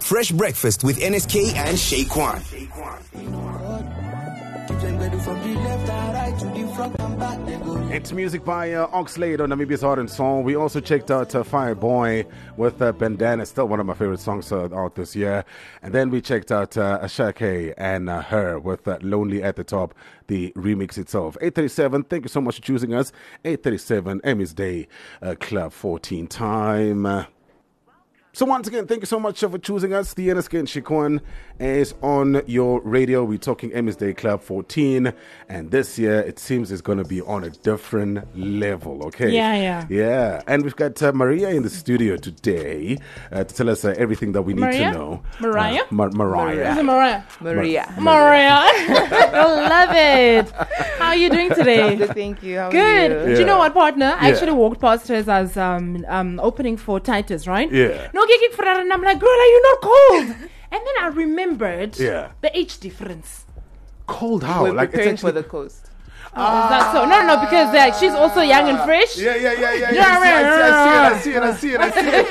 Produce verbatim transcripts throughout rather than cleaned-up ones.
Fresh Breakfast with N S K and Shaquan. It's music by uh, Oxlade on Namibia's Heart and Soul. We also checked out uh, Fireboy with uh, Bandana, still one of my favorite songs uh, out this year. And then we checked out uh, Ashake and uh, Her with uh, Lonely at the Top, the remix itself. eight thirty-seven, thank you so much for choosing us. eight thirty-seven, Emmys Day, uh, Club fourteen time. Uh, So once again, thank you so much for choosing us. The N S K and Shaquan is on your radio. We're talking Emmys Day Club fourteen. And this year, it seems it's going to be on a different level, okay? Yeah, yeah. Yeah. And we've got uh, Maria in the studio today uh, to tell us uh, everything that we need Maria? to know. Mariah? Uh, Mar- Mariah. Is it Mariah? Maria. Maria. I love it. How are you doing today? Good, thank you. How Good. are Do you? you know what, partner? I Yeah. actually walked past her as I was um, um, opening for Titus, right? Yeah. No, gig for her, and I'm like, girl, are you not cold? And then I remembered Yeah. the age difference. Cold how? We're like preparing it's for actually... the coast. Oh, is that so? No, no, no, because like, she's also young and fresh. Yeah, yeah, yeah, yeah. Yeah, yeah. I see it, I see it, I see it, I see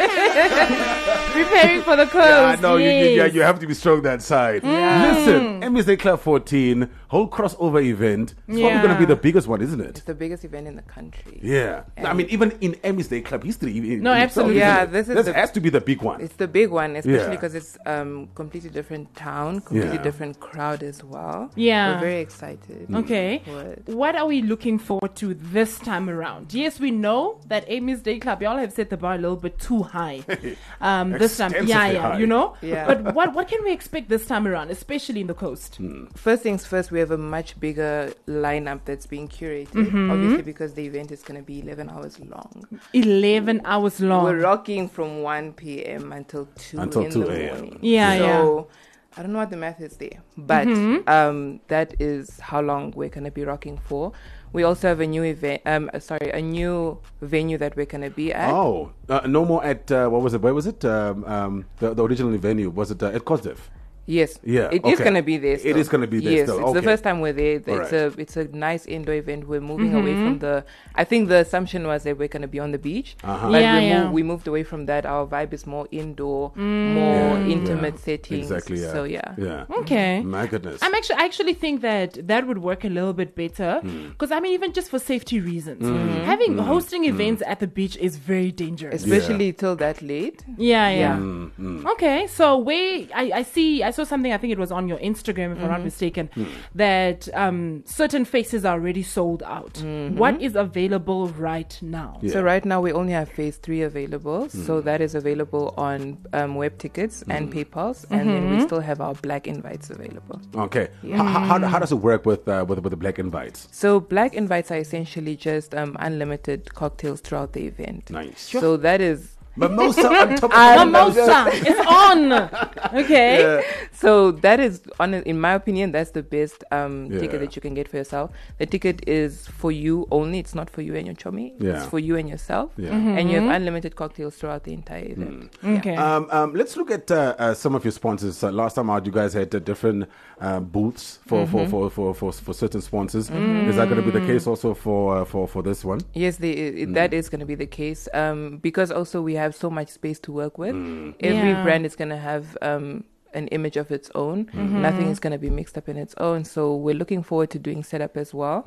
it. Preparing for the coast. Yeah, I know. You, you, yeah, yes. you have to be strong that side. Listen, Emmys Day Club fourteen, whole crossover event. It's probably going to be Yeah. the biggest one, isn't it? It's the biggest event in the country. Yeah. I mean, even in Emmys Day Club history. in- No, in itself, absolutely. isn't Yeah, it? this is This the- has to be the big one. It's the big one, especially Yeah. because it's um completely different town, completely Yeah. different crowd as well. Yeah. We're very excited. Okay. for it. What are we looking forward to this time around? Yes, we know that Amy's Day Club, y'all have set the bar a little bit too high. Um, this time, yeah, Extensively yeah, high. you know. Yeah. But what what can we expect this time around, especially in the coast? First things first, we have a much bigger lineup that's being curated, Mm-hmm. obviously because the event is going to be eleven hours long. Eleven hours long. We're rocking from one p.m. until two Until in two the a.m. morning. Yeah, so, I don't know what the math is there, but Mm-hmm. um, that is how long we're going to be rocking for. We also have a new event, um, uh, sorry, a new venue that we're going to be at. Oh, uh, no more at, uh, what was it? Where was it? Um, um, the, the original venue. Was it uh, at Cosdev? Yes, Yeah, it is okay. going to be there. It Still. is gonna be there Yes, still, it's okay. the first time we're there. It's Alright. a it's a nice indoor event. We're moving away from the. I think the assumption was that we're going to be on the beach, Uh-huh. but Yeah, we, yeah. Moved, we moved away from that. Our vibe is more indoor, more Yeah, intimate yeah. settings. Exactly, yeah. So yeah, Yeah. Okay. My goodness. I'm actually, I actually think that that would work a little bit better because I mean, even just for safety reasons, having hosting events at the beach is very dangerous. especially till that late. Yeah, yeah. Yeah. Okay, so we, I, I see, I saw something. I think it was on your Instagram, if I'm not mistaken, that um, certain faces are already sold out. What is available right now? Yeah. So right now we only have phase three available. So that is available on um, web tickets and PayPal's, and then we still have our black invites available. Okay. H- h- how, how does it work with, uh, with, with the black invites? So black invites are essentially just um, unlimited cocktails throughout the event. Nice. So that is Mimosa on top of I the Mimosa, it's on. Okay. so that is on in my opinion that's the best um, Yeah. ticket that you can get for yourself. The ticket is for you only. It's not for you and your chummy. Yeah. It's for you and yourself. Yeah. And you have unlimited cocktails throughout the entire event. Yeah. Okay. Um, um, let's look at uh, uh, some of your sponsors. Uh, last time out, you guys had uh, different uh, booths for, for, for, for, for, for certain sponsors. Is that going to be the case also for uh, for, for this one? Yes, they, it, that is going to be the case um, because also we have so much space to work with. Every Yeah. brand is going to have um, an image of its own. Nothing is going to be mixed up in its own. So we're looking forward to doing setup as well.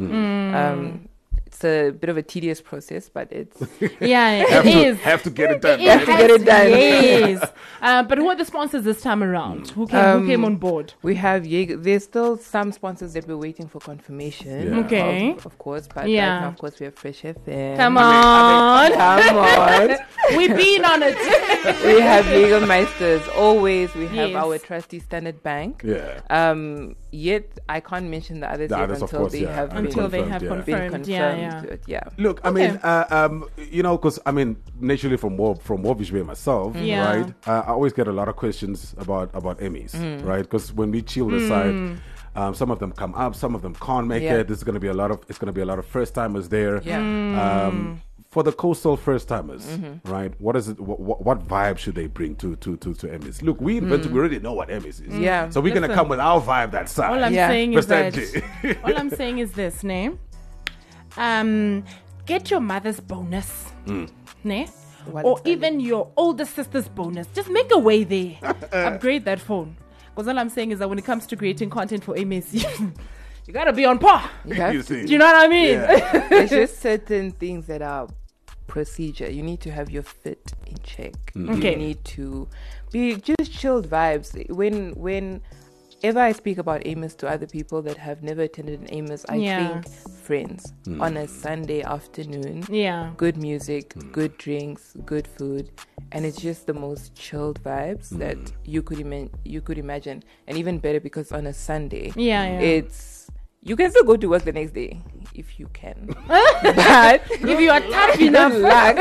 Um, it's a bit of a tedious process, but it's Yeah, Have it to, is. have to get it done. It have to get it done. Yes. uh, but who are the sponsors this time around? Who came, Um, who came on board? we have Jaeger. There's still some sponsors that we're waiting for confirmation. Yeah. Okay. Of, of course, but Yeah. right now, of course, we have Fresh F M. Come on. Come on. We've been on it. We have Jägermeisters. Always, we have Yes. our trusty Standard Bank. Yeah. Um, yet I can't mention the others The yet others, of until course, they yeah. have Until been, they have yeah. been confirmed. confirmed. Yeah, yeah. to it, yeah. Look, I Okay. mean, uh, um, you know, because I mean, naturally from war, from Warvish Bay myself, Yeah. right? Uh, I always get a lot of questions about about Emmys, right? Because when we chill aside, um, some of them come up, some of them can't make Yeah. it. There's going to be a lot of it's going to be a lot of first timers there. Yeah. Um, for the coastal first timers, right? What is it? What, what, what vibe should they bring to to to to Emmys? Look, we invented, we already know what Emmys is. Yeah. So we're going to Listen. come with our vibe that side. All I'm Yeah. saying is that. Understand? All I'm saying is this, ne? Um, get your mother's bonus, ne? or Wallet even your older sister's bonus. Just make a way there. Upgrade that phone. Because all I'm saying is that when it comes to creating content for M S, you, you gotta be on par. You have You to. see. Do you know what I mean? Yeah. There's just certain things that are procedure. You need to have your fit in check. Okay. You need to be just chilled vibes. When whenever I speak about Amos to other people that have never attended an Amos, I Yeah. think friends on a Sunday afternoon. Yeah. Good music, good drinks, good food, and it's just the most chilled vibes that you could ima- you could imagine, and even better because on a Sunday, Yeah, yeah. it's you can still go to work the next day if you can, but If you are tough enough.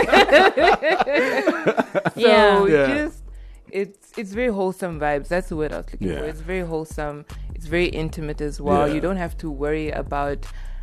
so Yeah. Yeah. just it's it's very wholesome vibes. That's the word I was looking Yeah. for. It's very wholesome. It's very intimate as well. Yeah. You don't have to worry about.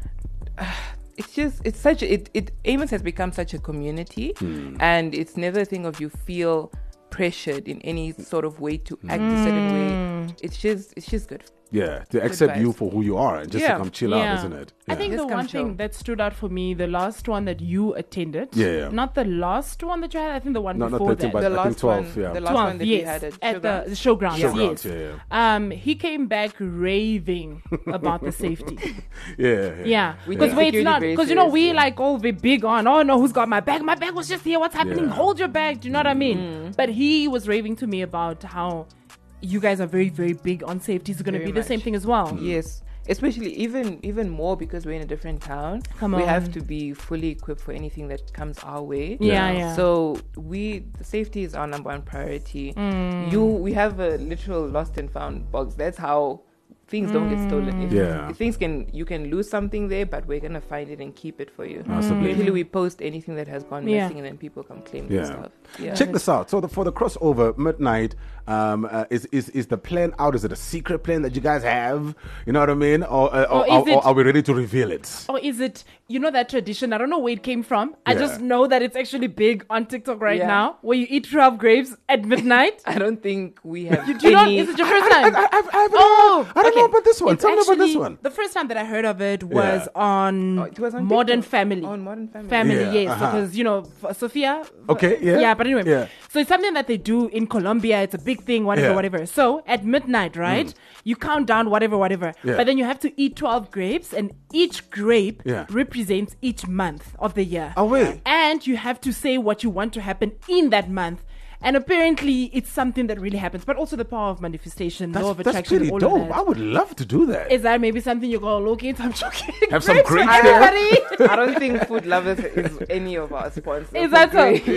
It's just it's such a, it it Amos has become such a community, Hmm. and it's never a thing of you feel pressured in any sort of way to act a certain way. It's just it's just good. Yeah, to accept vibes. you for who you are and just Yeah. to come chill Yeah. out, isn't it? I Yeah. think Just the come one chill. thing that stood out for me, the last one that you attended, Yeah, yeah. not the last one that you had, I think the one No, not before thirteen, that. but the I last think twelve, one, yeah. the last twelve, one that yes, we had at, at the, Showgrounds. the showgrounds, Showgrounds, yes. yeah, yeah. Um, he came back raving about the safety. Yeah, yeah. Yeah, We because take wait, it's security not very because you know we seriously. like all be big on. Oh no, who's got my bag? My bag was just here. What's happening? Yeah. Hold your bag. Do you know what I mean? But he was raving to me about how you guys are very, very big on safety. It's going to Very be the same much. thing as well. Yes, especially even even more because we're in a different town. Come we on. have to be fully equipped for anything that comes our way. Yeah, Yeah. yeah. So we the safety is our number one priority. Mm. You we have a literal lost and found box. That's how things don't get stolen. If, Yeah. if things can you can lose something there, but we're gonna find it and keep it for you. Possibly. Usually we post anything that has gone Yeah. missing and then people come claim Yeah. the stuff. Yeah. Check this out. So the, for the crossover midnight, um, uh, is is is the plan out? Is it a secret plan that you guys have? You know what I mean? Or uh, or, Or is or, or it- are we ready to reveal it? Or is it, you know, that tradition? I don't know where it came from. I Yeah. just know that it's actually big on TikTok right Yeah. now, where you eat twelve grapes at midnight. I don't think we have Do you know? any. Is it your first time? I, I've, I've, Oh, I don't know okay. about this one. It's Tell me about this actually- one. The first time that I heard of it was Yeah. on, Oh, it was on Modern TikTok. Family. On Modern Family. Family, Yeah, yes, uh-huh. because you know F- Sophia. Okay, yeah. yeah. But anyway, Yeah. so it's something that they do in Colombia. It's a big thing, whatever, Yeah. whatever. So at midnight, right, you count down whatever, whatever. Yeah. But then you have to eat twelve grapes, and each grape Yeah. represents each month of the year. Oh, wait. And you have to say what you want to happen in that month. And apparently, it's something that really happens. But also the power of manifestation, law That's, of that's attraction, pretty all dope. of that. I would love to do that. Is that maybe something you're going to look into? I'm joking. Have some Grapes for grapes there. everybody. I don't think Food Lovers is any of our sponsors. Is that so? Great.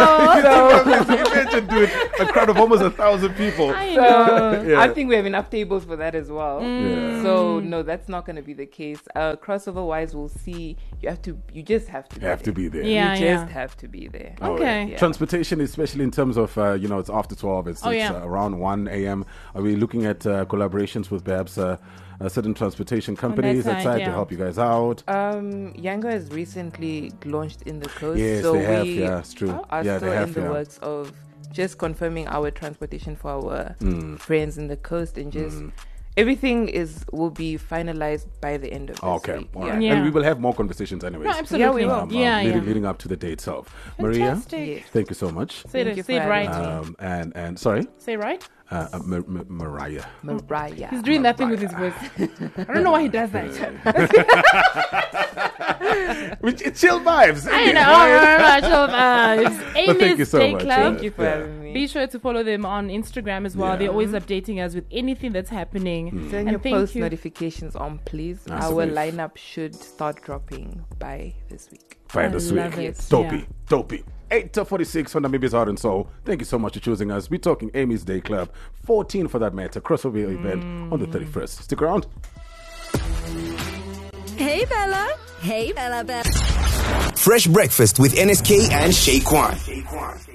Oh, Imagine, dude, a crowd of almost a thousand people. I know. Yeah. I think we have enough tables for that as well. Yeah. So no, that's not going to be the case. Uh, crossover wise, we'll see. You have to. You just have to. You be have to there. be there. Yeah. You just have to be there. Oh, Okay. yeah. Transportation, especially in terms of, uh, you know, it's after twelve, it's, Oh, it's yeah. uh, around one a.m. Are we looking at uh, collaborations with perhaps uh, uh, certain transportation companies side, outside to yeah. help you guys out? Um, Yanga has recently launched in the coast, Yes, so they have, we yeah, it's true. are Yeah, they still have, in the yeah. works of just confirming our transportation for our Mm. friends in the coast, and just everything is will be finalized by the end of this Okay, week. all Yeah. right. Yeah. And we will have more conversations anyways. No, absolutely. we will. Um, um, yeah, leading, yeah. leading up to the day itself. Maria, Fantastic. Yes. thank you so much. Say Thank it, you say for it right. having Um, and, and sorry, Say right. uh, uh, Mar- Mar- Mariah. Mariah. He's doing that thing with his voice. I don't know why he does that. Which, it's chill vibes. I isn't it, know. right? Chill vibes. thank you Amy's so Day much, Club. Thank you for Yeah. having me. Be sure to follow them on Instagram as well. Yeah. They're always updating us with anything that's happening. Hmm. Turn And your thank post you. notifications on, please. Nice Our of you. lineup should start dropping by this week. By I this love week. it. Dopey, Yeah. dopey. eight to forty-six on Namibia's Heart and Soul. Thank you so much for choosing us. We're talking Amy's Day Club, fourteen for that matter, crossover event on the thirty-first. Stick around. Hey, Bella. Hey, Bella, Bella. Fresh breakfast with N S K and Shay Kwan.